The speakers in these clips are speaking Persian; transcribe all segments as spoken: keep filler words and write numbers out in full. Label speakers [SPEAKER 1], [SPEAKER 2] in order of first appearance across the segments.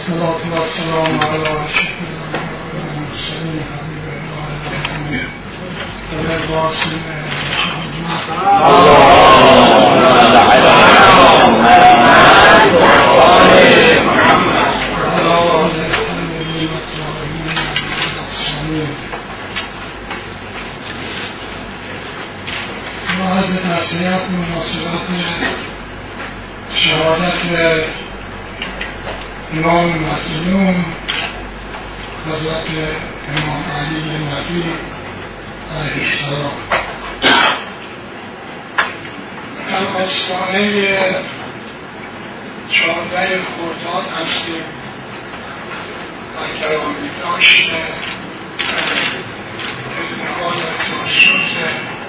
[SPEAKER 1] والصلاة والسلام على أشرف المرسلين حبيب الله والقاسم بعض نصیحت مناسبت شهادت امام مسلوم حضرت امام علی نبی علیه السلام در آستانه چهارده خرداد هستیم و گرامی داشته ازدواج تاسوس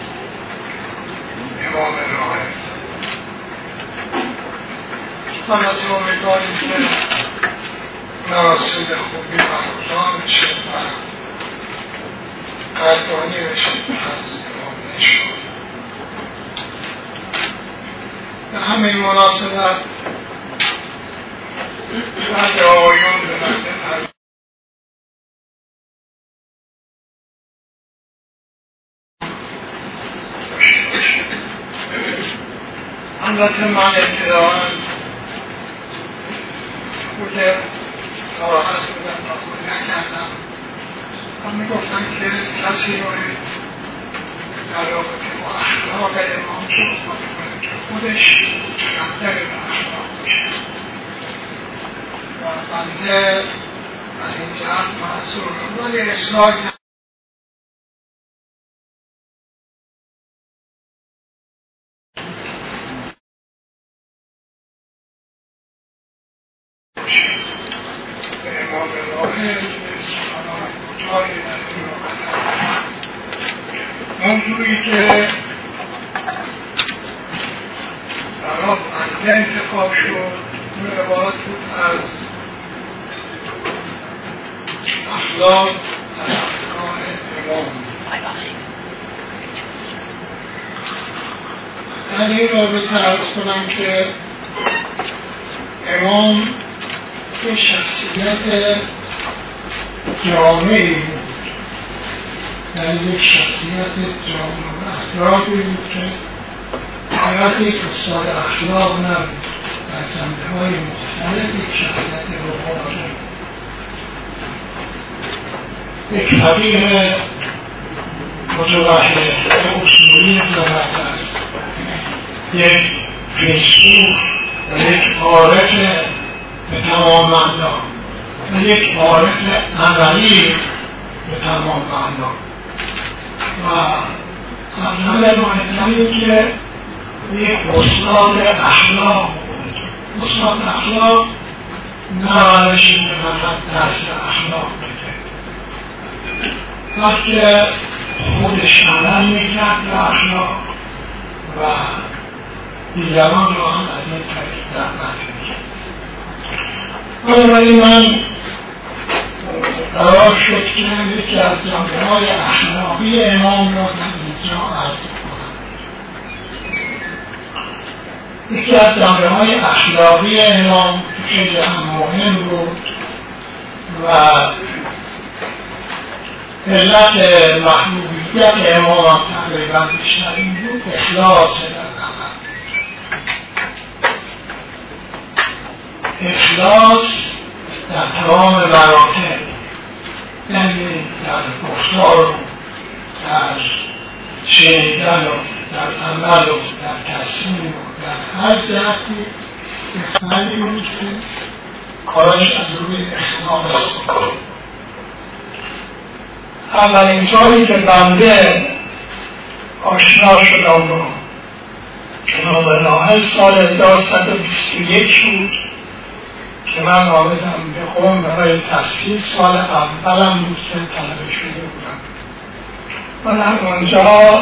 [SPEAKER 1] امام راهب من از امیدواریم که مراسم خوبی برگزار بشه و قدردانی بشه از امام نشان. به همین مناسبت بعض آقایون به مقدم البته من ابتداءً خود صراحت بودم و خود نکردم و میگفتم که کسی روی در رابطه با اخلاق امام صحبت کنه که خودش مقدر به اخلاق باشه و بنده از این جهت معذور ولی اصلاح به امام راهب به سخنان کوتاهی در این مقدمه موضوعی که برای بنده انتخاب شد اون عبارت بود از اخلاق در افکار امام. در این رابطه عرض کنم که امام یه شخصیت جامعی بود، یعنی یک شخصیت جامع و اخلاقی بود که فقط یک استاد اخلاق نبود، در زمینه های مختلف یک شخصیت روحانی، یک فقیه متوحد اصولی زبردست، یک فیلسوف و یک عارف به تمام معنا و یک عارف عملی به تمام معنا و از همه مهمتری که یک استاد اخلاق بود. استاد اخلاق نمانش این که فقط درس اخلاق بده، وقتی خودش عمل میکرد به اخلاق و دیگران رو هم از این طریق دعوت میکرد. بنابراین من قرار شد که یکی از جنبه‌های اخلاقی امام را در اینجا عرض کنم. یکی از جنبه‌های اخلاقی امام خیلی مهم بود و علت محبوبیت امام تقریبا بیشتر این بود اخلاص در عمل. اخلاص در تمام مراتب، یعنی در گفتار و در شنیدن و در عمل و در تصمیم و در هر جهتی اخلاصی بود که کارش از روی اخلاص بود. اولین جایی که بنده آشنا شدم با جناب راهب سال هزار و صد و بیست و یک بود که من آمدم به قم برای تحصیل. سال اولم بود که طلبه شده بودم و در آنجا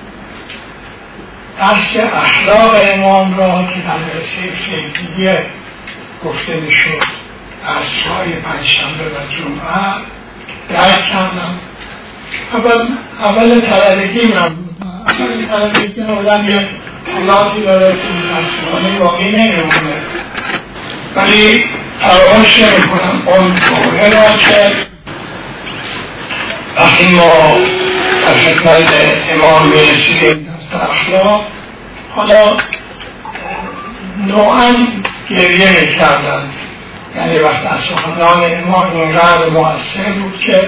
[SPEAKER 1] درس اخلاق امام را که در رسه فیضیه گفته میشد درس‌های پنجشنبه و جمعه درک کردم. اول اول طلبگی من بود. اول طلبگی آدم یک حالاتی داره که این درس‌خانه واقعی نمیمونه، ولی فراموش نمی کنم اون دوره را که وقتی ما در خدمت امام می رسیدیم در اخلاق، حالا نوعا گریه می کردن. یعنی وقت از سخنان امام اینقدر مؤثر بود که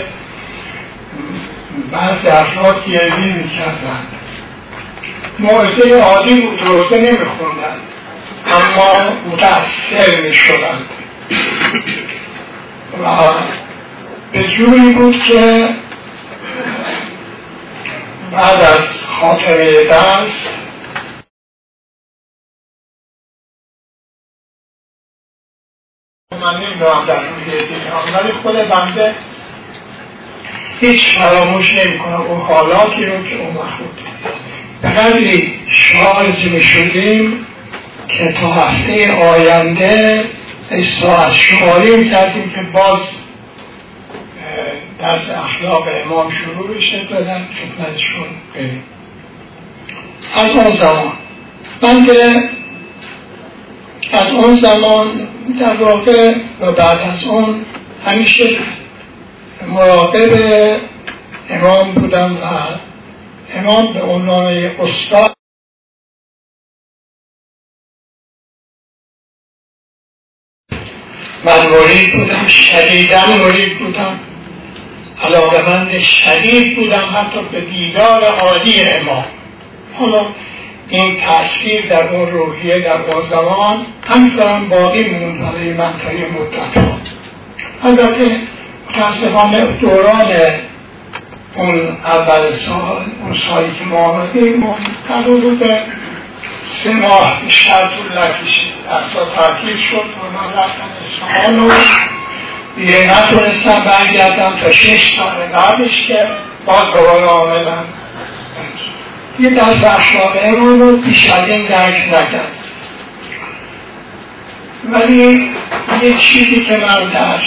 [SPEAKER 1] بعضی افراد گریه می کردن. موعظه عادی بود، روزه نمی خوندن اما متأثر می شدن و به جوری بود که بعد از خاتمه درس من نمیدونم در روی دیگران، ولی خود بنده هیچ فراموش نمی کنم اون حالاتی رو که اون وقت بود. به قدری شارژ می شدیم که تا هفته آینده ساعت شماری می کردیم که باز درس اخلاق امام شروع بشه تا در خدمتشون بریم. از اون زمان بنده از اون زمان در واقع و بعد از اون همیشه مراقب امام بودم و امام به عنوان استاد من مرید بودم، شدیداً مرید بودم، علاقه‌مند شدید بودم حتی به دیدار عالی امام. حالا این تأثیر در اون روحیه در اون زمان همینطورم باقی موند برای من تا یه مدت ها. البته متاسفانه دوران اون اول سال، اون سالی که ما آمدیم در حدود سه ماه بیشتر طول نکشید، درسا تعطیل شد و من رفتم اصفهان و دیگه نتونستم برگردم تا شش سال بعدش که باز دوباره عاملا یه درس اخلاق امام رو بیش از این درک نکرد. ولی یه چیزی که من در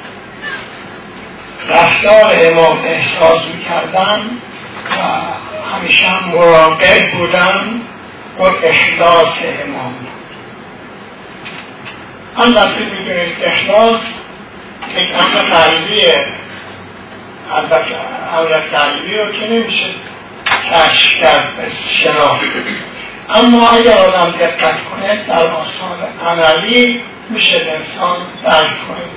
[SPEAKER 1] رفتار امام احساس میکردم و همیشه هم مراقب بودم و اخلاص امام بود. البته میدونید اخلاص یک امر قلبیه، البته امر قلبی رو که نمیشه کشف کرد به شناخت، اما اگر آدم دقت کنه در آثار عملی میشه انسان درک کنه.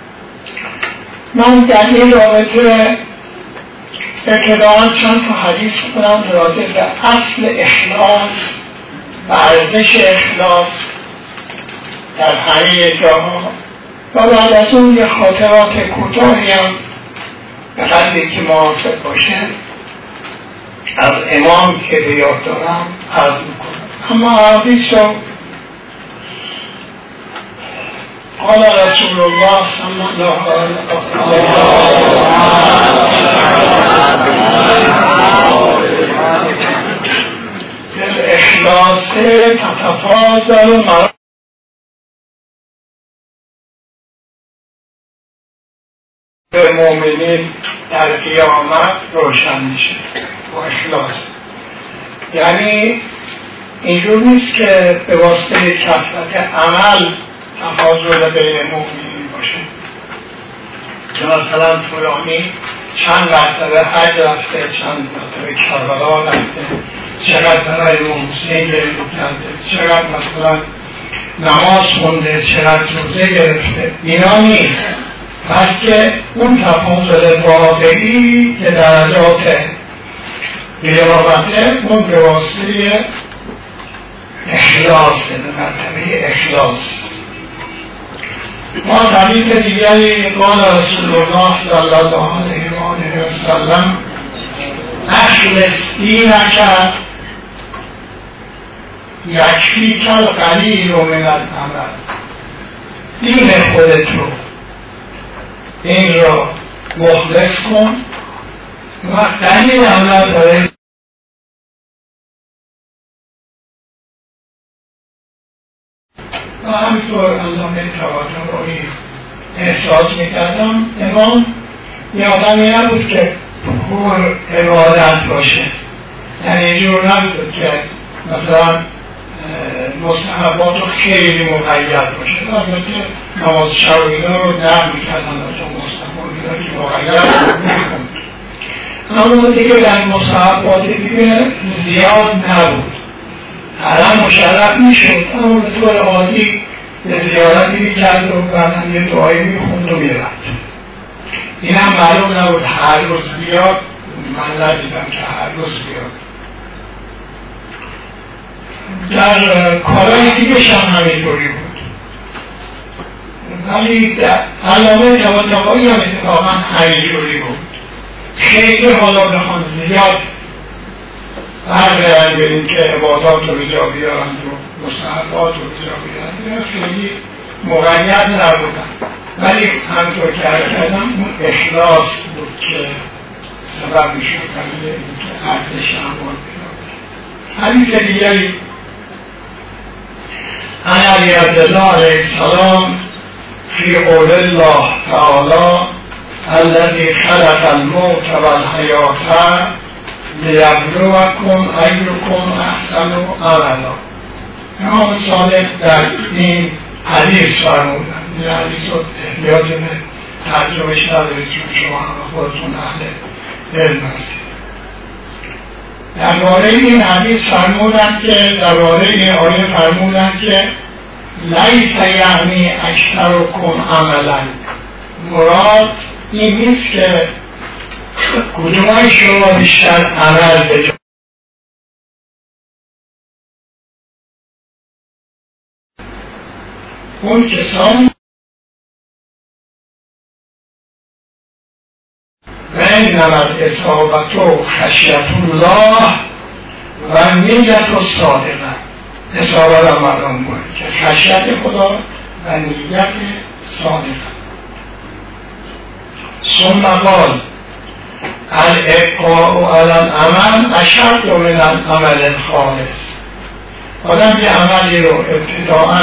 [SPEAKER 1] من در این رابطه ابتداءً چند تا حدیث کنم راجع به اصل اخلاص و ارزش اخلاص در همه جاها و بعد از اون یه خاطرات کوتاهی هم به قدری که مناسب باشه از امام که به یاد دارم عرض میکنم. اما حدیث رو قال رسول الله صلی الله علیه بالاخلاص تتفاضل مراتب المؤمنین در قیامت روشن میشه با اخلاص. یعنی اینجور نیست که به واسطه کثرت عمل تفاضل بین مؤمنین باشه که مثلا فلانی چند مرتبه حج رفته، چند مرتبه کربلا رفته، چقدر برای موسیقی کرده، چقدر مثلا نماز خونده، چقدر روزه گرفته. اینا نیست، بلکه اون تفاضل واقعی که درجات بیرابطه اون به واسطه اخلاص، به مرتبه اخلاص. ما حدیث دیگری قال رسول الله صلی الله علیه و آله و سلم اخلص دینک یکفیک القلیل من العمل. دین خودت رو این رو مخلص کن و قلیل عمل داره. و همینطور علامه طباطبایی احساس میکردم امام یه آدمی نبود که پر عبادت باشه، یعنی اینجور نبود که مثلا مستحبات رو خیلی مقید باشه. البته نماز شب و اینا رو در میکردن از اون مستحبات اینا که مقید رو میخوند، اما دیگه در مستحبات دیگه زیاد نبود. حالا مشرف میشد اما به طور عادی یه زیارتی میکرد و بعدم یه دعایی میخوند و میرفت. این هم معلوم نبود هر روز بیاد، من ندیدم که هر روز بیاد. در کارهای دیگه هم همینطوری بود، ولی در علامه طباطبایی هم اتفاقا همینطوری بود. خیلی حالا بخوان زیاد برگردن به این که عبادات رو بجا بیارند و مستحبات رو بجا بیارند، خیلی مقید نبودن. ولی همطور که عرض کردم اون اخلاص بود که سبب میشد برای اینکه ارزش اعمال پیدا کنه. حدیث دیگری عن علی عبدالله علیه السلام فی قول الله تعالی الذی خلق الموت والحیاة لیبلوکم ایکم احسن عملا. امام صادق در این حدیث فرمودن. این حدیث رو احتیاج به ترجمهش ندارید چون شما هم خودتون اهل علم هستید. درباره این حدیث فرمودن که درباره این آیه فرمودن که لیس یعنی اکثرکم عملا، مراد این نیست که کدوم شما بیشتر عمل بجا، اون کسان بین نمد اصابت و خشیت الله و نیت و صادقه. اصابت هم مردم باید که خشیت خدا و نیت صادقه. ثم قال الابقاء علی العمل اشد من العمل الخالص. آدم یه عملی رو ابتداءً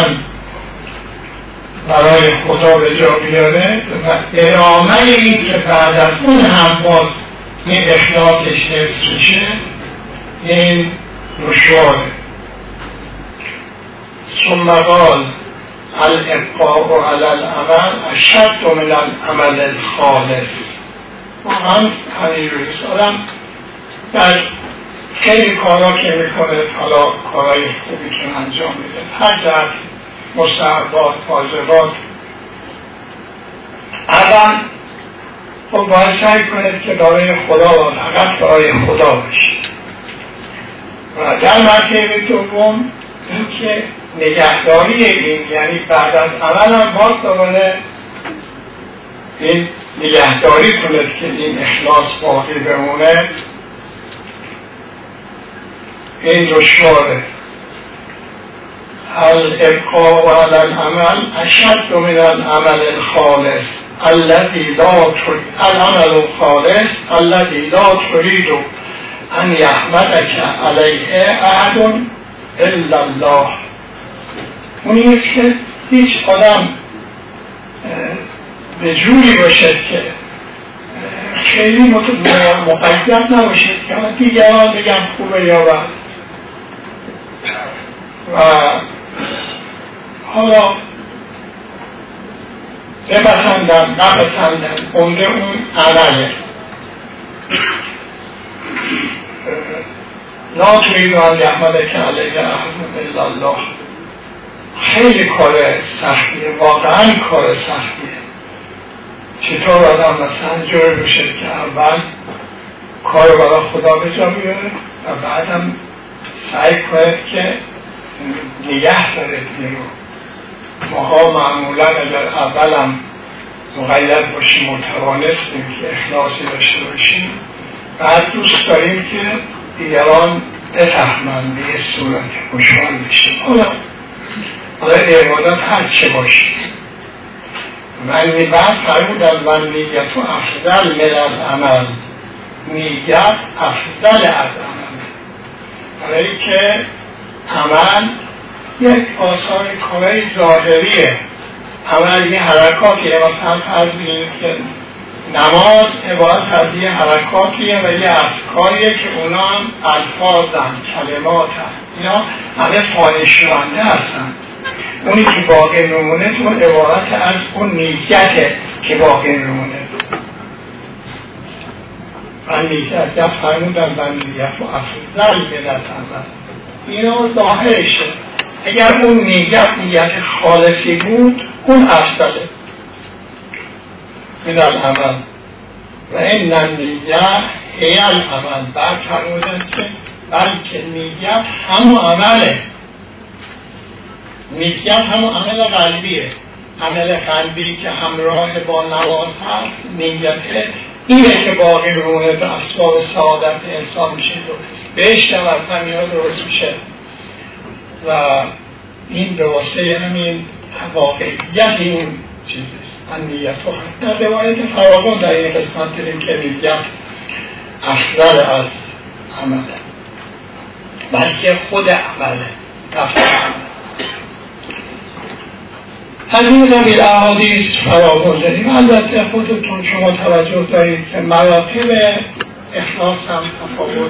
[SPEAKER 1] برای خدا به جا بیاره و ادامه این که بعد از اون هم باز این اخلاصش حفظ میشه، این دشواره. ثم قال الابقاء علی العمل اشد من العمل الخالص. واقعا همین رویست. آدم در خیلی کارا که میکنه، حالا کارهای خوبی که انجام میده، هر جهت مستحبات، واجبات، اول خب باید سعی کنید که برای خدا و فقط برای خدا باشید. و در مرتبه دوم اینکه نگهداری این، یعنی بعد از عمل هم باز دوباره این نگهداری کنید که این اخلاص باقی بمونه، این دشواره. الابقاء علی العمل اشد من العمل الخالص الذی لا تريد العمل الخالص الذی لا تريد ان یحمدک علیه احد الا الله. اون نیست که هیچ آدم به جوری باشد که خیلی مقید نباشد که دیگران بگم خوبه یا بد و حالا بپسندن نپسندن، عمده اون عمله. لا تريد ان یحمدک علیه احد الا الله. خیلی کار سختیه، واقعا کار سختیه. چطور آدم مثلا جور بشه که اول کار برای خدا به جا بیاره و بعدم سعی کنید که نگه دارید این رو. ماها معمولا اگر اولم مقید باشیم و توانستیم که اخلاصی داشته باشیم، بعد دوست داریم که دیگران بفهمند به یه صورت خوشحال بشیم. حالا حالا عبادت هر چه باشیم. من بعد فرمودن من نیت و افضل من العمل، نیت افضل از عمل، برای که عمل یک آثار کارهای ظاهریه. عمل یه حرکاتیه. مثلا فرض بگیرید که نماز عبارت از یه حرکاتیه و یه افکاریه که اونا هم الفاظن، کلمات هم، اینا همه فانی شونده هستن. اونی که باقی میمونه تو عبارت از اون نیته که باقی میمونه. من نیت یا فرمودن من نیت و افضل بلت اول اینا ظاهرشه. اگر اون نیت نیت خالصی بود اون افضله من العمل و این نیت هی العمل. بعد فرمودن که بلکه نیت همون عمله. نیت همون عمل قلبیه. عمل قلبی که همراه با نواز هست نیته اینه که باقی رونه به اسباب سعادت انسان میشه و بهش توسط میاد درست میشه و این به واسطه همین واقعیت این چیزست. من نیت رو در روایت فراغون در این قسمت دیدیم که نیت افضل از عمله، بلکه خود عمله تفضل عمله. از این قبیل احادیث فراغون داریم. البته خودتون شما توجه دارید که مراتب اخلاص هم تفاوت،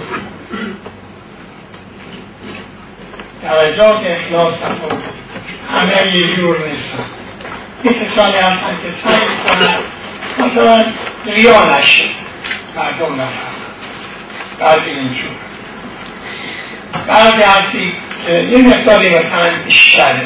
[SPEAKER 1] درجات اخلاص تفاوت، همه یه جور نیستن. یه کسانی هستن که سعی میکنن مثلا ریا نشه، مردم نفهم، بعضی اینجور، بعضی هستی که یه مقداری مثلا بیشتره.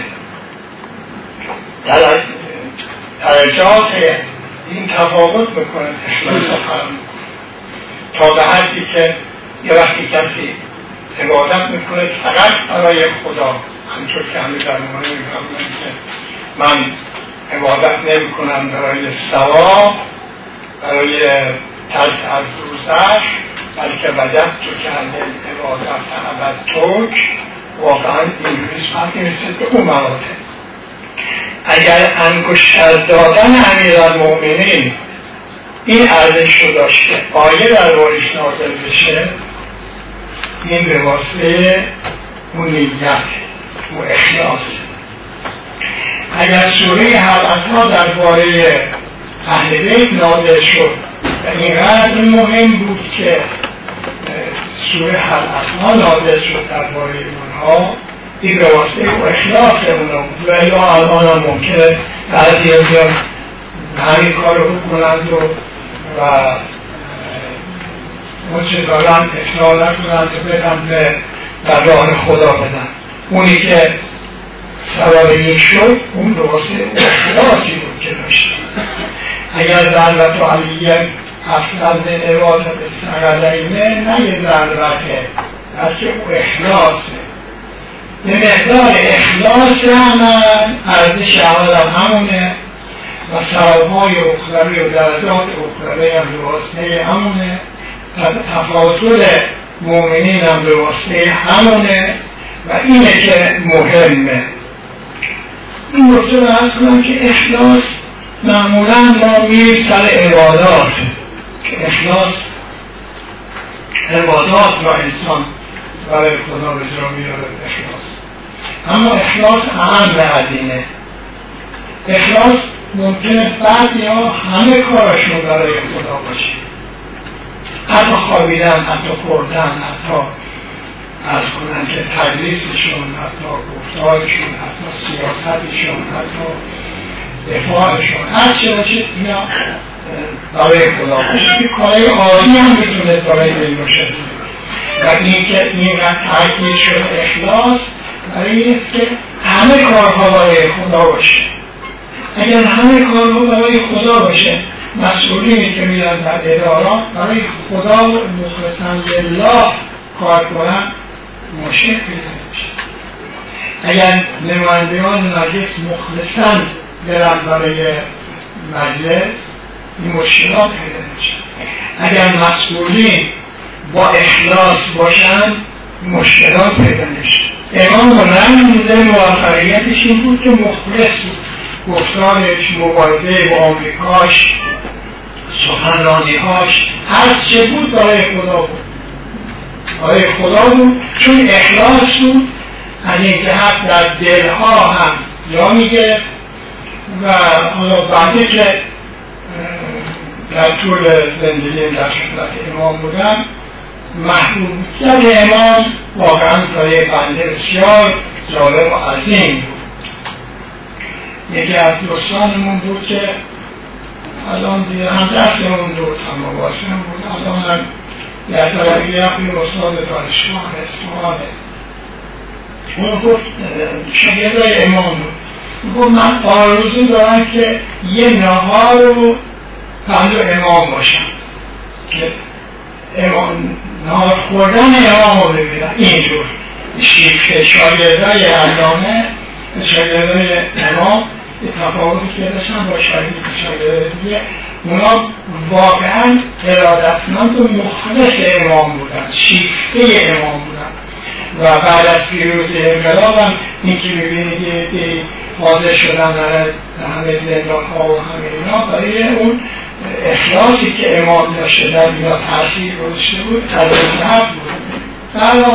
[SPEAKER 1] درجات این تفاوت میکنه اخلاص فرم تا به حدی که یه وقتی کسی عبادت میکنه فقط برای خدا، همچون که همه در مورد میکنه که من عبادت نمی کنم برای ثواب، برای ترس از دوزخ، بلکه وجدت تو که همه عبادت عبد توک. واقعا این روز فرقی میرسید به اون مراتب. اگر انگشتر دادن امیرالمؤمنین این ارزش رو داشته آیه در بارش نازل بشه، این به واسطه اون نیت و اخلاص. اگر سوره حلقها در باره اهل بیت نازل شد و اینقدر مهم بود که سوره حلقها نازل شد در باره اونها، این به واسطه و اخلاص اونا بود. و یا الان هم ممکنه بعضی از همین کار رو کنند و و مچه دارن اخلاص نکنند و بدن به در راه خدا بدن. اونی که سبب این شد اون به واسطه و اخلاصی بود که داشت. اگر ضربت و علیه افضل عبادت سقلینه نه یه ضربته، بلکه او اخلاصه. یه مقدار اخلاص عمل ارزش عمل هم همونه و ثواب‌های اخروی و درجات اخروی هم به واسطه همونه، تفاضل مؤمنین هم به واسطه همونه و اینه که مهمه. این نکته رو عرض کنم که اخلاص معمولا ما میریم سر عبادات که اخلاص عبادات را انسان برای خدا به جا میاره اخلاص. اما اخلاص اهم از اینه. اخلاص ممکنه بعضی ها همه کارشون برای خدا باشه، حتی خوابیدن، حتی خوردن، حتی از کنن که تدریسشون، حتی گفتارشون، حتی سیاستشون، حتی دفاعشون، هر چه باشه اینا برای خدا باشه. که کارهای عالی هم میتونه برای این باشه و این که اینقدر تاکید شد اخلاص برای این است که همه کارها برای خدا باشه. اگر همه کارها برای خدا باشه، مسئولینی که میرن در ادارات برای خدا مخلصاً لله کار کنن، مشکل پیدا میشه. اگر نمایندگان مجلس مخلصاً برن برای مجلس، این مشکلات پیدا میشه. اگر مسئولین با اخلاص باشن، مشکلات پیدا میشه. امام رمز موفقیتش این بود که مخلص بود. گفتارش، مبارزه با آمریکاش، سخنرانی‌هاش، هر چه بود برای خدا بود. برای خدا بود چون اخلاص بود. از این جهت در دلها هم جا میگرفت و حالا بعدی که در طول زندگی در خدمت امام بودم، محبوبیت امام واقعا برای بنده بسیار جالب و عظیم بود. یکی از دوستانمون بود که الان دیگه هم دستمون دور هم واسم بود، الان هم در طرفی رفتی استاد دانشگاه اصفهانه. اون گفت شاگردای امام بود، گفت من آرزو دارم که یه نهار رو پندو امام باشم که امام نهار خوردن امام رو ببینم. اینجور شیفه شاگردای علامه شاگردای امام یه تفاوتی که داشتن با شاگردای دیگه، اونا واقعا ارادتمند و مخلص امام بودن، شیفته امام بودن. و بعد از پیروزی انقلاب هم این که میبینید یه حاضر شدن در همه زندان ها و همه اینا برای اون اخلاصی که امام داشته در اینا تاثیر گذاشته بود، تضمینت بود. برای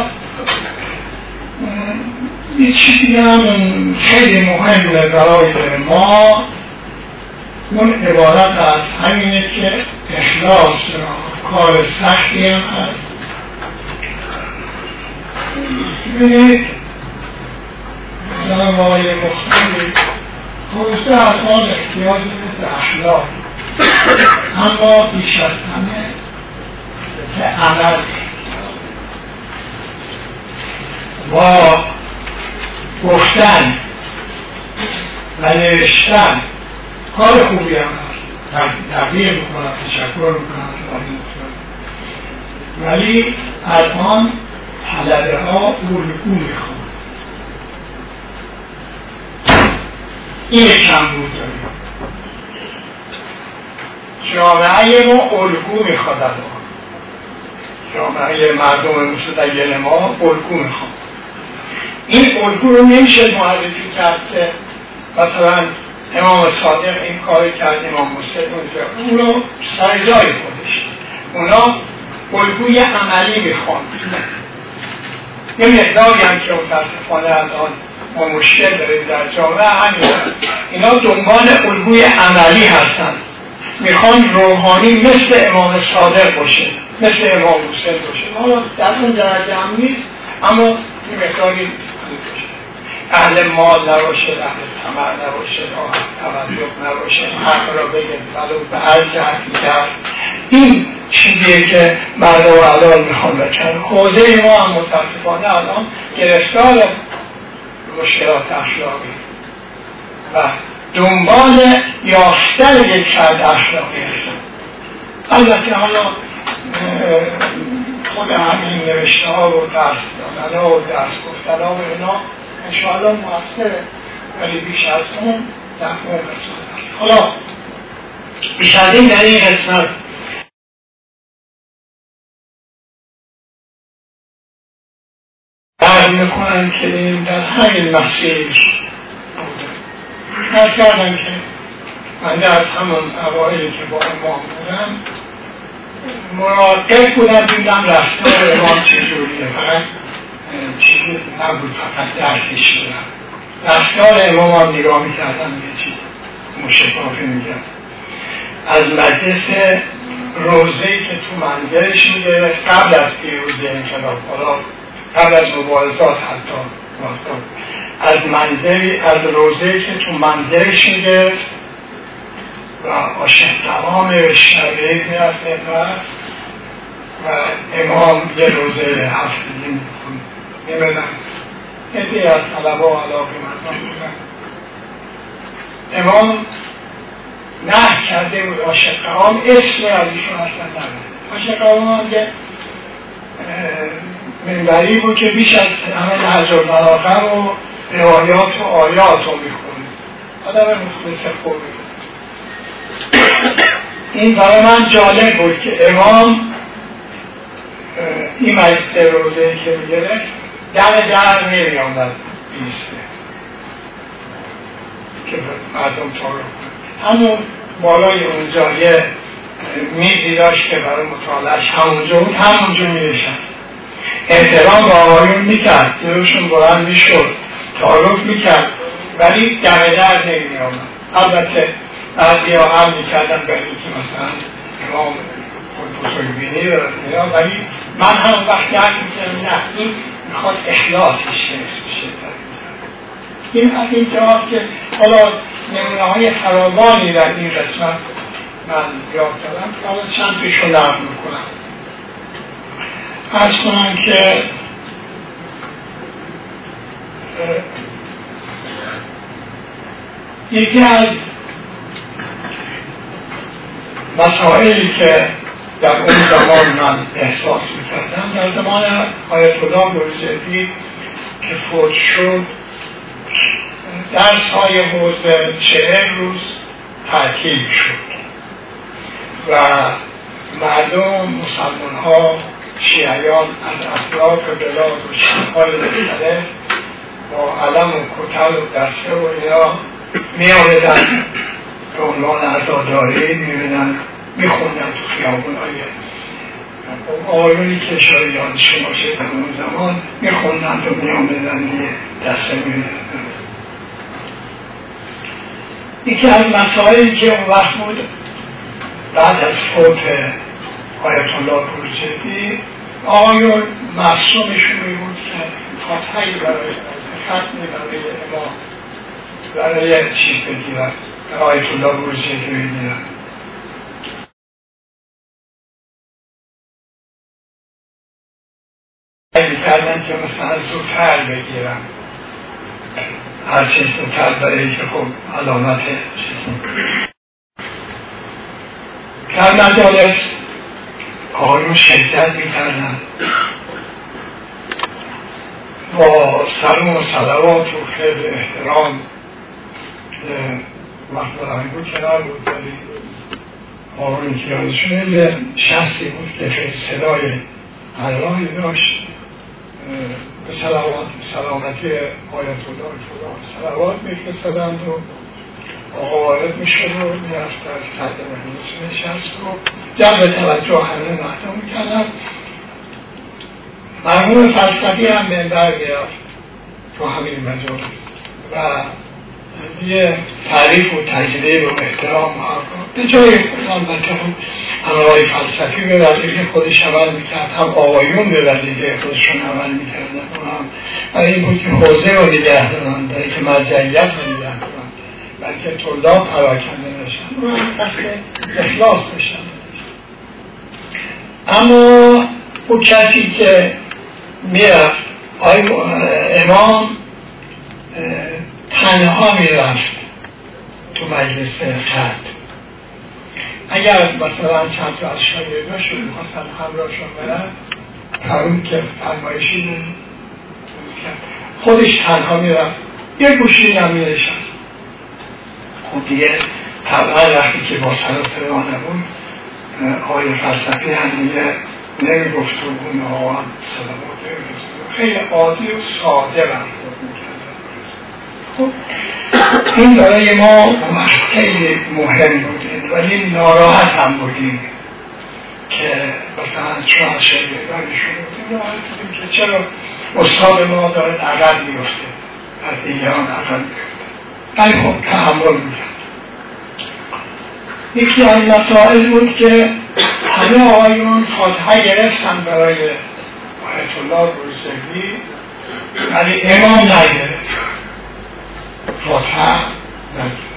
[SPEAKER 1] یه چیزی هم خیلی مهمه برای ما، اون عبارت از همینه که اخلاص کار سختی هم هست. ببینید مثلا وای مختلف خودسته از آن احتیاج به اخلاق، اما بیش از همه به عمل با گفتن و نوشتن کار خوبی هم هست، تقدیر میکنم، تشکر میکنم، ولی الان طلبه ها الگو میخوان. این کم بود داریم، جامعه ما الگو میخواد، جامعه مردم متدین ما الگو میخواد. این الگو رو نمیشه معرفی کرد که مثلا امام صادق این کاری کرد، امام مسلم اون رو سر جای خودش، اونا الگوی عملی میخوان. یه مقداری هم که متاسفانه الان ما مشکل داریم در جامعه همین، اینا دنبال الگوی عملی هستن، میخوان روحانی مثل امام صادق باشه، مثل امام مسلم باشه. حالا در اون درجه هم نیست، اما این مقداری اهل مال نباشه، اهل طمع نباشه، توجه نباشه، حق را بگه ولو به هر جهتی کرد. این چیزیه که مردم الان میخوان بکنن. حوزه ما هم متاسفانه الان گرفتار مشکلات اخلاقی و دنبال یافتن یک فرد اخلاقی هستن. البته حالا خود همین نوشته ها و درس دادن ها و درس گفتن ها و اینا انشاءالله مؤثره، ولی بیش از اون در اون قسمت هست. حالا بیش از این در این قسمت درد میکنن که در همین مسیر بوده. من کردم که من از همون اوائلی که با امام بودم مراقب بودم، دیدم رفتار امام چجوریه، فقط چیزی نبود فقط درسش بودم، رفتار امام هم نگاه میکردم یه چیز مشکافی میکردم. از مجلس روزه‌ای که تو منزلش میگه قبل از پیروزی انقلاب، حالا قبل از مبارزات حتی از منزل از روزه‌ای که تو منزلش میگه و عاشق تمام شبیه میرفت و امام یه روزه هفتگی میکنه. نمیدن یکی از طلبه و علاقه مردم بودن، امام نه کرده بود عاشق تمام، اسم ازشون اصلا نبود. عاشق تمام هم که منبری بود که بیش از همه نهج البلاغه و روایات و آیات رو میخونه، آدم مخلص خوبی بود. این برای من جالب بود که امام این مجلس روزه‌ای که میگرفت در در نمی آمد بیسته که مردم تا رو همون بالای اونجا یه میزی داشت که برای مطالعهش همونجا بود، همونجا می نشست، احترام با آقایون میکرد، جلوشون بلند میشد، تعارف میکرد، ولی دم در نمی آمد. البته بعضی ها هم میکردن به اینکه مثلا امام بزرگبینی رو میرم، ولی من هم وقتی حرف میزنم نه این میخواد اخلاصش بشه. این از این جهات که حالا نمونه های فراوانی در این قسمت من یاد دارم، حالا چند پیش رو نقل میکنم. عرض کنم که یکی از مسائلی که در اون زمان من احساس میکردم، در زمان آیت الله بروجردی که فوت شد، درس های حوزه چهل روز تعطیل شد و مردم، مسلمان ها، شیعیان از اطراف بلاد و شهرهای مختلف با علم و کتل و دسته و اینا می آمدن به عنوان عزاداری میبینن میخوندن تو خیابون های آقایونی که شاید یادشون باشه در اون زمان میخوندن و می آمدن یه دسته میبینن. یکی از مسائلی که اون وقت بود بعد از فوت آیت الله بروجردی، آقایون معصومشون بود که فاتحه‌ای برای ختمی برای امام برای چیز بگیرن، آیت الله بروجردی بگیرن. سعی کردن که مثلا زودتر بگیرن، هر چیز زودتر، برای که خب علامت چیز در مجالس آقایون شدت میکردن با سلام و صلوات و خیلی احترام. وقت برای بود کنار بود، ولی آقایون که یادشونه یه شخصی بود که خیلی صدای علاقی داشت، به صلوات سلامتی آیت الله خدا صلوات میفرستادند و آقا وارد میشد و میرفت در صدر مجلس نشست و جلب توجه همه مردم میکردن. مرحوم فلسفی هم منبر میرفت تو همین مجالس و یه تعریف و تجلیل و احترام به جای خود البته انواع فلسفی به وظیفه خودش عمل میکرد، هم آقایون به وظیفه خودشون عمل میکردن، هم برای این بود که حوزه رو نگه دارن، برای که مرجعیت رو نگه دارن، بلکه طلاب پراکنده نشن و هم قصد اخلاص بشن. اما او کسی که میرفت امام تنها میرفت تو مجلس خط، اگر مثلا چند تا از شاگرداشون میخواستن همراهشون برن، فرون که فرمایشی درست کرد، خودش تنها میرفت یک گوشی هم میرشست. خب دیگه طبعا وقتی که با سر و فرمان بود آقای فلسفی هم دیگه نمیگفت و اون آقا هم صلوات نمیرسید، خیلی عادی و ساده برخورد میکرد. خب این برای ما خیلی مهم بودیم، ولی ناراحت هم بودیم که مثلا چون از شاگردانشون بودیم ناراحت بودیم که چرا استاد ما داره عقب میفته، از دیگران عقب میفته، ولی خب تحمل میکرد. یکی از مسائل بود که همه آقایون فاتحه گرفتن برای آیت الله بروجردی، ولی امام نگرفت، فاتحه نگرفت.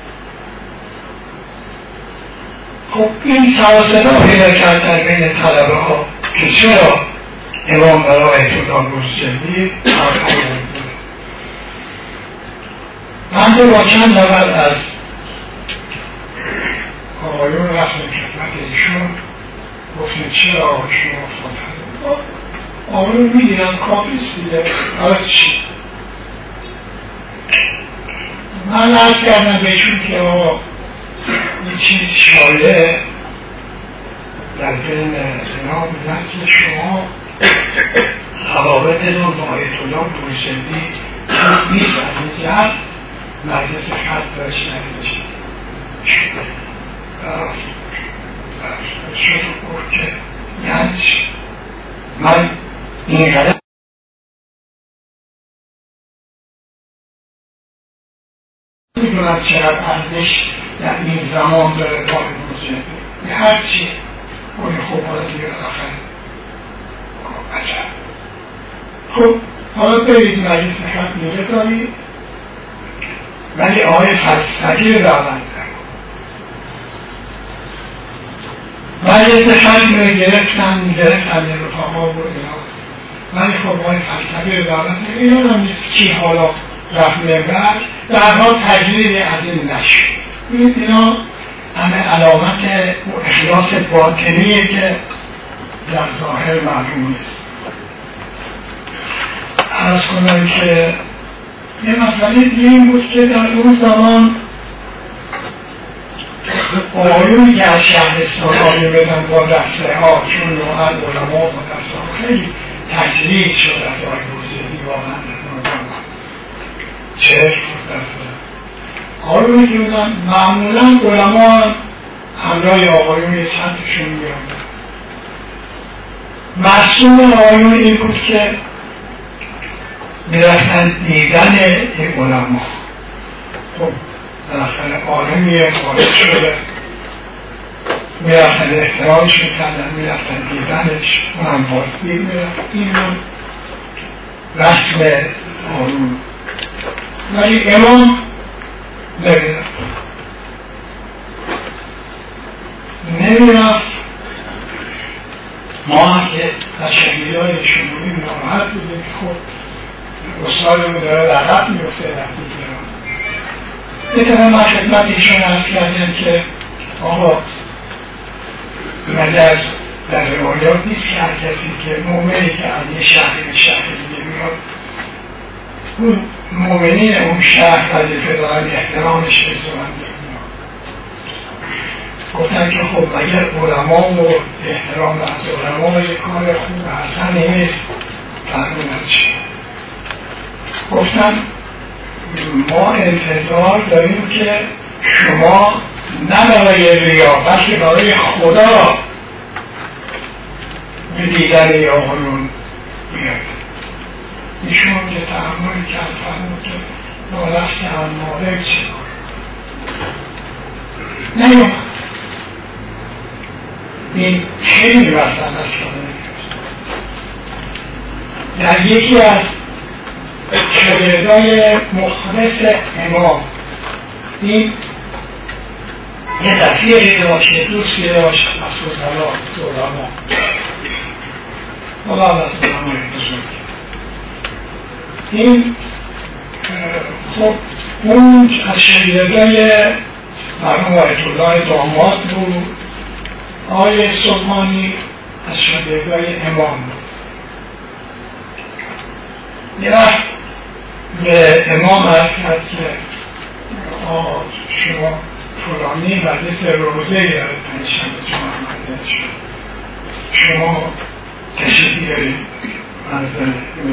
[SPEAKER 1] خب این سر و صدا پیدا کرد در بین طلبه ها که چرا امام برای آیت الله بروجردی فاتحه نگرفت. من با چند نفر از آقایون رفتن خدمت ایشون، گفتن چرا شما فاتحه؟ آقایون میگیرن کافیست دیگه، حالا چی؟ من عرض کردم بهشون که آقا یه چیز شایعه در بین اینا بودن که شما روابطتون با آیت الله بروجردی نیست، از این جهت مجلس خط داشت نگذاشت شد گفت که یعنی من این قدر میدونم چقدر ارزش در این زمان داره با بروجردی، هرچی اون خوب حالا دیگه آخر عجب. خب حالا برید مجلس ختمی بذارید ولی آقای فلسفی رو دعوت نکن. مجلس ختمی رو گرفتن گرفتن این رفاقا و اینا ولی خب آقای فلسفی رو دعوت نکن. اینا هم نیست کی حالا رفت منبر در حال تجلیل از این نشد. اینا همه علامت اخلاص باطنیه که در ظاهر معلوم نیست. عرض کنم که یه مسئله دیگه این بود که در اون زمان آقایونی که از شهرستان آیه بدن با دسته ها چون نوعد علما با دسته ها خیلی تجلیل شد از آیه حسینی واقعا در زمان چهر دسته آقایونی که بودن معمولا علما همراه آقایون یه چندشون میگردن. معصوم آقایون این بود که میرفتن دیدن این علما. خب بالاخره عالمیه وارد شده میرفتن احترامش میکردن میرفتن دیدنش اونم بازدید میرفت. این هم رسم آقایون ولی امام نمیرفت نمیرفت ما هم که از شهیدهای شمولیم ناراحت بودیم که خب رسالمون داره در رب میفته رفتی بیران. یه طبعا من خدمت ایشون عرض کردیم که آقا مگر در روایات نیست که هر کسی که مومنی که از یه شهری به شهر دیگه میاد اون مومنین اون شهر وظیفه دارن احترامش بذارن. گفتن که خب اگر علما و احترام از علما یک کار خوب حسنی نیست فرمون چیه؟ گفتن ما انتظار داریم که شما نه برای ریا بلکه برای خدا به دیدن ی آقایون بیاید. ایشون که تحمل کرد فرمود که نالست اماره چه کنه نیومد. این خیلی مسئله شده. در یکی از شاگردای مخلص امام این یه دفعه داشت دوستی داشت از فضلا علما الله از علمای بزرگ این خب اون از شاگردای مرحوم آیت الله داماد بود. آقای سبحانی از شاگردای امام بود. یه وقت به امام عرض کرد که آقا شما فلانی مجلس روزه یاد پنجشنبه جمعه آمده شد شما تشریف بیارید منظره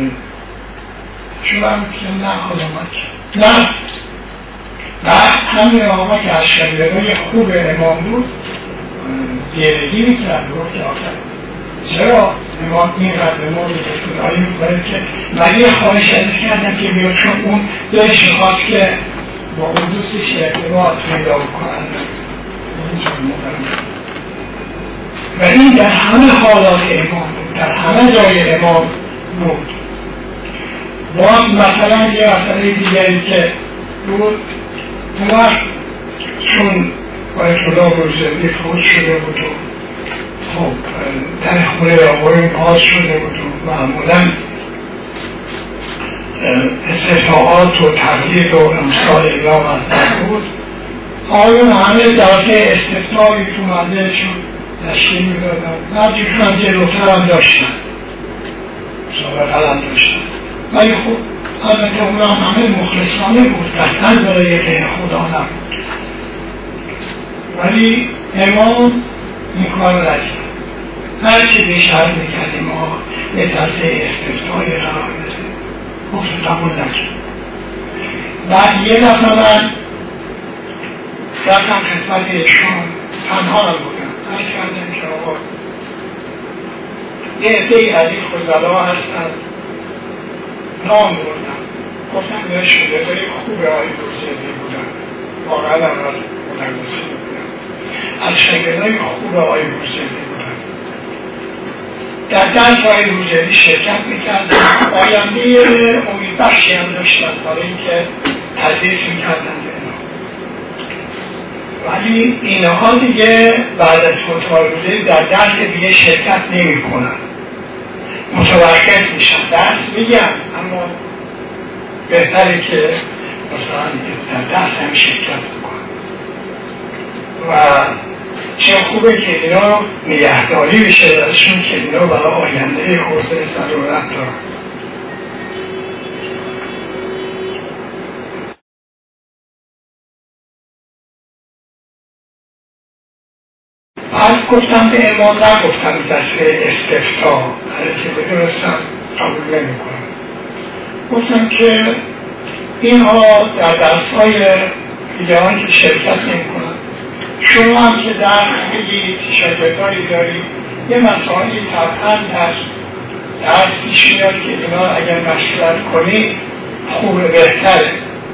[SPEAKER 1] شما هم که نه خدا ما نه بعد همین آقا که از شاگردای خوب امام بود دیرگی میکرد گفت که آخر چرا امام این قدر به ما خدایی میکنه که ولی یه خواهش ازش کردم که بیاد چون اون دلش میخواست که با اون دوستش ارتباط پیدا بکنن و این در همه حالات امام بود در همه جای امام بود. باز مثلا یه مسئله دیگری که بود اون وقت چون باید خدا بزرگی فوت شده بود و خب در خونه آقایون باز شده بود و معمولا استفتاحات و تقلید و امثال ایام از در بود. آقایون همه درسته استفتاحی تو مدلشون تشکیل میدادن بعدشون هم جلوتر هم داشتن سابقه هم داشتن ولی خب البته اونا همه مخلصانه بود قطعا برای غیر خدا نبود ولی امام این کار نکرد. هرچی بیشتر میکردیم ما یه تحصیل استفتای قرار بده گفت قبول نکرد. بعد یه دفعه من رفتم خدمت ایشون تنها رو بودم عرض کردم که آقا یه عده‌ای از این خزلا هستن نام بردم گفتم یه شده خوبه آقای روزیدی بودن واقعا هم از مدرسی بودن از شاگردای خوب آقای بوزرگی بودن. در درس های بوزرگی شرکت میکردن، آینده امیدبخشی هم داشتن برای اینکه تدریس میکردن. ولی اینها دیگه بعد از فوت آقای بوزرگی در درس دیگه شرکت نمی کنن، متوقف میشن. درس میگن اما بهتره که مثلا در درس هم شرکت بکنن. و چه خوبه که اینا نگهداری بشه ازشون که اینا برای آینده حوزه ضرورت دارن. بعد گفتم به امام نگفتم دسته استفتا، برای که بدونستم قبول نمی کنم. گفتم که اینها در درس های دیگه که شرکت نمی کنن، شما هم که درس میدید، شاگردانی دارید، یه مسائلی طبعا در درس پیش میاد که اینا اگر مشورت کنید خوب بهتره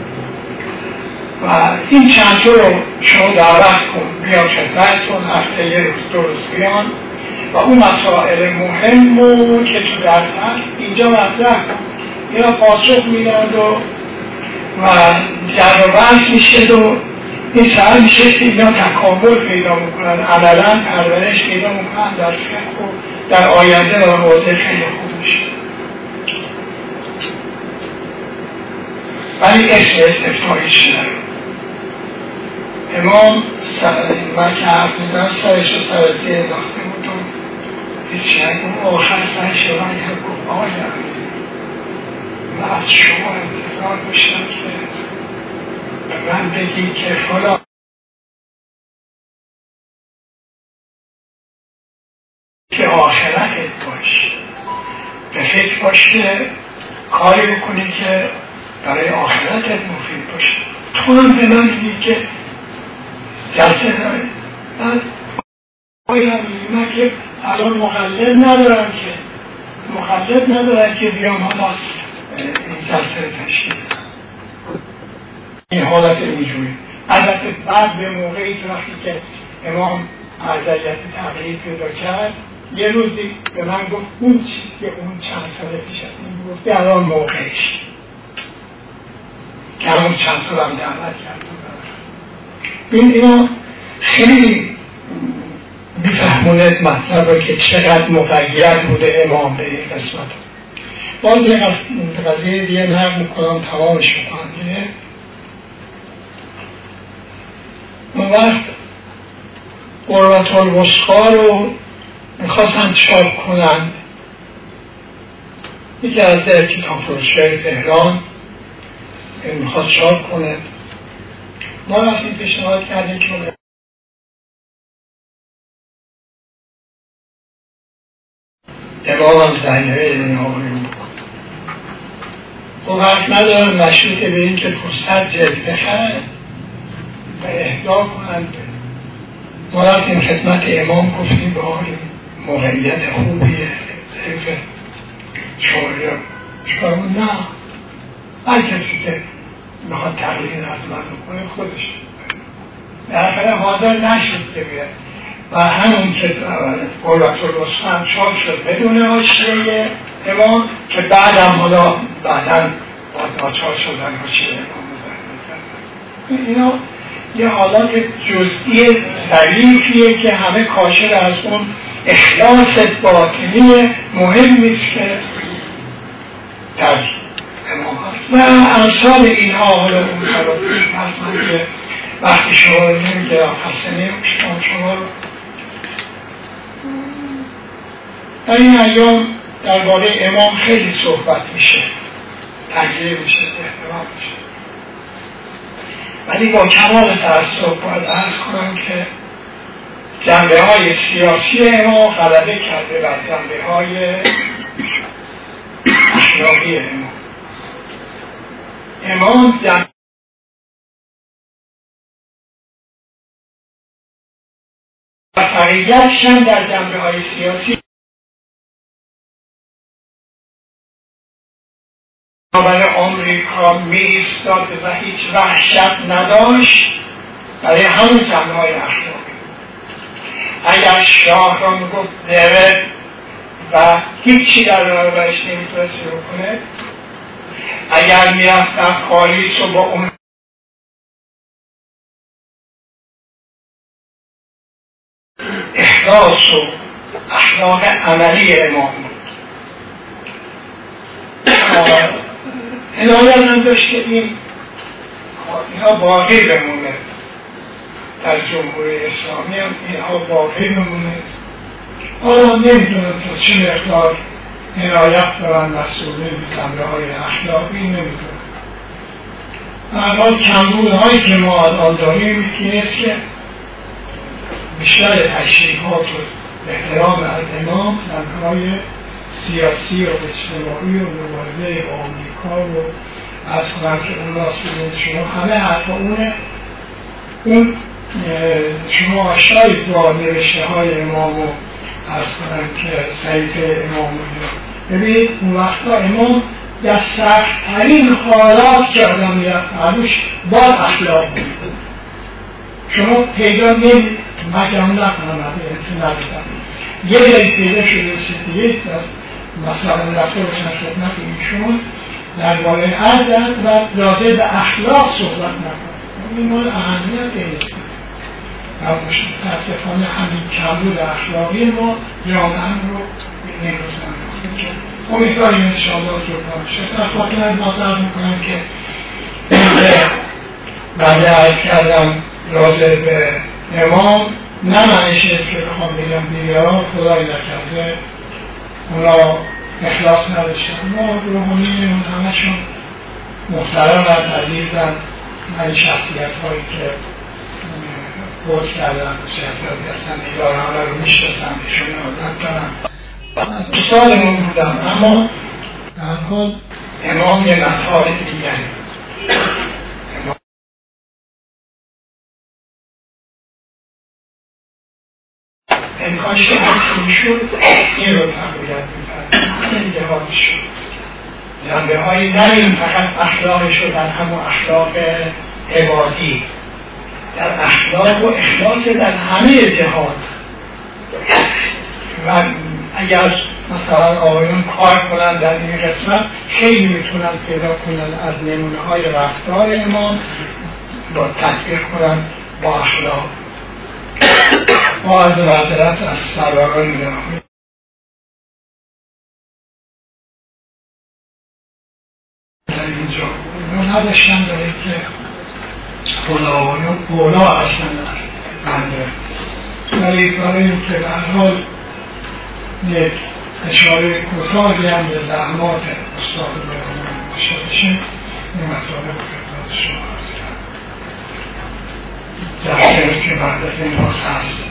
[SPEAKER 1] و این چند تا رو شما دعوت کن بیان خدمتتون، هفته یه روز دو روز بیان و اون مسائل مهم رو که تو درس هست اینجا مطرح کن. اینا پاسخ میدن و و جر و بحث میشه و این سهل میشه که اینا تکامل پیدا میکنن، عملا پرورش پیدا میکنن در فقه و در آینده و موضوع خیلی خوب میشه. ولی اسم استفتاییش نداره. امام من که حرف میدم سرش رو سر از دیه انداخته بود و هیچی نگم. آخر سرش رو من که گفت آقای نبیدیم و از شما انتظار داشتم که به من بگی که فلان که آخرتت باش، به فکر باش که کاری بکنی که برای آخرتت مفید باشه. تو هم به من بگی که جلسه داره. بعد آیا من که الان مخلد ندارم که مخلد ندارم که بیام حالا این جلسه تشکیل این حالت اینجوری. البته بعد به موقعی که وقتی که امام عزیزیت تغییر پیدا کرد یه روزی به من گفت اون چی که اون چند ساله پیش از این گفته الان موقعش که همون چند سال هم دعوت کرد. بین اینا خیلی بیفهمونه مطلب رو که چقدر مغیر بوده امام به این قسمت. باز یک قضیه دیگه نقل میکنم تمامش میکنم دیگه. اون وقت قربت الوسقا رو میخواستن چاپ کنند. یکی از کتاب فروش‌های تهران میخواست چاپ کنه. ما رفتیم پیشنهاد کردیم که امام هم زنیه این آقایون بکن. خب حرف ندارم مشروطه به این که پوستت جلد بخرن و اهدا کنند. ما رفتیم خدمت امام گفتیم به آقای موقعیت خوبیه ضعیف شوریه شوریه نه هر کسی که میخواد تقلید از من بکنه خودش در آخر حاضر نشد که بیاد و همون که قربت الوسقا هم چاپ شد بدون حاشیه امام که بعدم حالا بعدم با ناچار شدن حاشیه امام مزاحم. اینا یه حالات جزئی ظریفیه که همه کاشر از اون اخلاص باطنی مهم نیست که در امام هست و امثال اینها. حالا اون خلافی هستن که وقتی شما رو نمیگه خسته نمیشتم شما رو در این ایام درباره امام خیلی صحبت میشه، تنگیه میشه، احترام میشه. ولی با کمال تأسف باید عرض کنم که جنبه های سیاسی امام غلبه کرده بر جنبه های اخلاقی امام. امام جنبه فقیدتش هم در جنبه های سیاسی برای آمریکا می ایستاد و هیچ وحشت نداشت برای همون جنبه های اخلاقی. اگر شاه را میگفت دره و هیچی در برابرش نمیتونست بکنه، اگر میرفتن خالیس رو با اون احساس و اخلاق عملی امام بود. عنایت هم داشت که این اینها باقی بمونه در جمهوری اسلامی، هم اینها باقی بمونه. حالا نمیدونم تا چه مقدار عنایت دارن مسئولین جنبه های اخلاقی، نمیدونم. در حال کمبودهایی که ما الان داریم اینست که بیشتر تشریحات و احترام از امام جنبه‌های سیاسی و اجتماعی و مبارزه با آمریکا و از کنم که اون راست بودید شما همه حتی اونه. اون شما آشنایید با نوشته های امام و از کنم که صحیفه امام رو ببینید اون وقتا امام در سخت‌ترین حالات که آدم میرفت عروش با اخلاق بود. شما پیدا نمید مگم نکنم نبودم یه جایی پیدا شده سیدیه از مثلا رفته باشن خدمت ایشون درباره عرض و راجع به اخلاق صحبت نکنم. این مال اهمیت نیست. متاسفانه همین کمبود اخلاقی ما جامعه رو نمی‌روزن. امیدواریم انشاءالله جبران شد. در خاطر مطلب میکنم که بعد عرض کردم راجع به امام نه معنیش است که بخوام بگم دیگران خدای نکرده اونا اخلاص نداشتن. ما روحانیون همشون محترمند، عزیزند. من شخصیت هایی که بود کردن شخصیتی هستن نگاران رو میشناسم، ایشون عادت دارم از مثالمون بودم، اما در حال امام یه مطالب دیگری امکان شخصی شد این رو تقویت می‌کرد. همین جواب شد جنبه هایی در این فقط اخلاق شد، در همون اخلاق عبادی، در اخلاق و اخلاص در همه جهات. و اگر مثلا آقایون کار کنن در این قسمت خیلی میتونن پیدا کنن از نمونه های رفتار امام با تطبیق کنن با اخلاق. ما از معذرت از سروران گرامی در اینجا اون نداشتن دارید که خداوانیون اولا اصلا است بنده، ولی داریم که در حال یک اشاره کوتاهی هم به زحمات استاد برنامه داشته باشیم. این مطالب خدمت شما هست جهاز که وحدت این باز هست.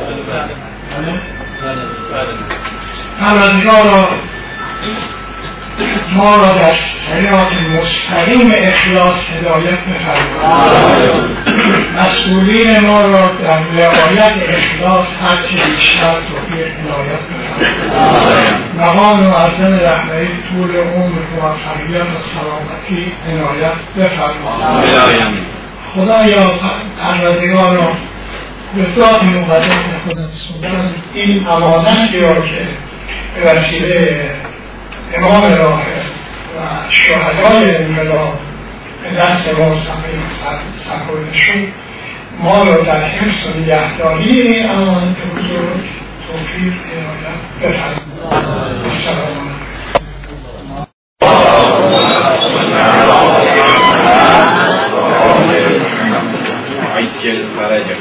[SPEAKER 1] پروردگارا ما را در صراط مستقیم اخلاص هدایت بفرمایید. مسئولین ما را در رعایت اخلاص هرچه بیشتر توفیق عنایت بفرمایید. مقام معظم رهبری طول عمر موفقیت و سلامتی عنایت بفرمایید. خدایا پروردگارا به ذات مقدس خودت سبحان این امانتی را که به وسیله امام راه و شهدای ملا به دست ما سپرده شد، ما را در حفظ و نگهداری این امانت بزرگ توفیق عنایت بفرمایید. السلام علیکم. عجل فرجك.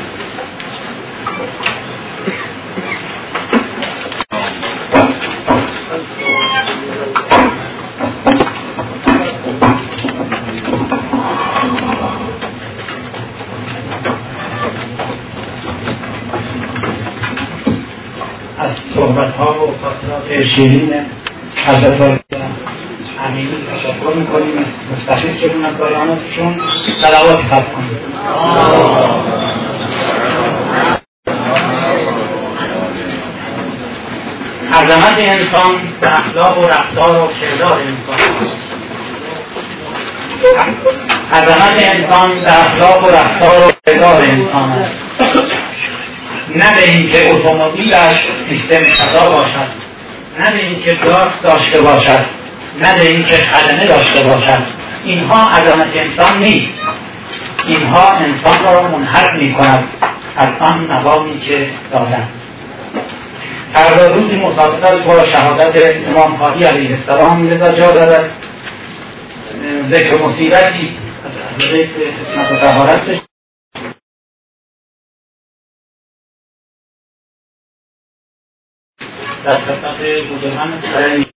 [SPEAKER 2] از صحبت‌ها و خاطرات شیرین حضرت امینی تشکر می‌کنیم. مستشفی که بودن برایانشون صلوات خط کنیم. عظمت انسان به اخلاق و رفتار و کردار انسان. عظمت انسان به اخلاق و رفتار و کردار انسان است. نه به اینکه اتومبیلش سیستم فضا باشد، نه به اینکه گاز داشته باشد، نه به اینکه خدمه داشته باشد. اینها عظمت انسان نیست. اینها انسان را منحرف می کند از آن مقامی که دارد. فردا روزی مصادف است با شهادت امام هادی علیه السلام، لذا جا دارد ذکر مصیبتی از ذکر اسمت و طهارت در خدمت بزرگان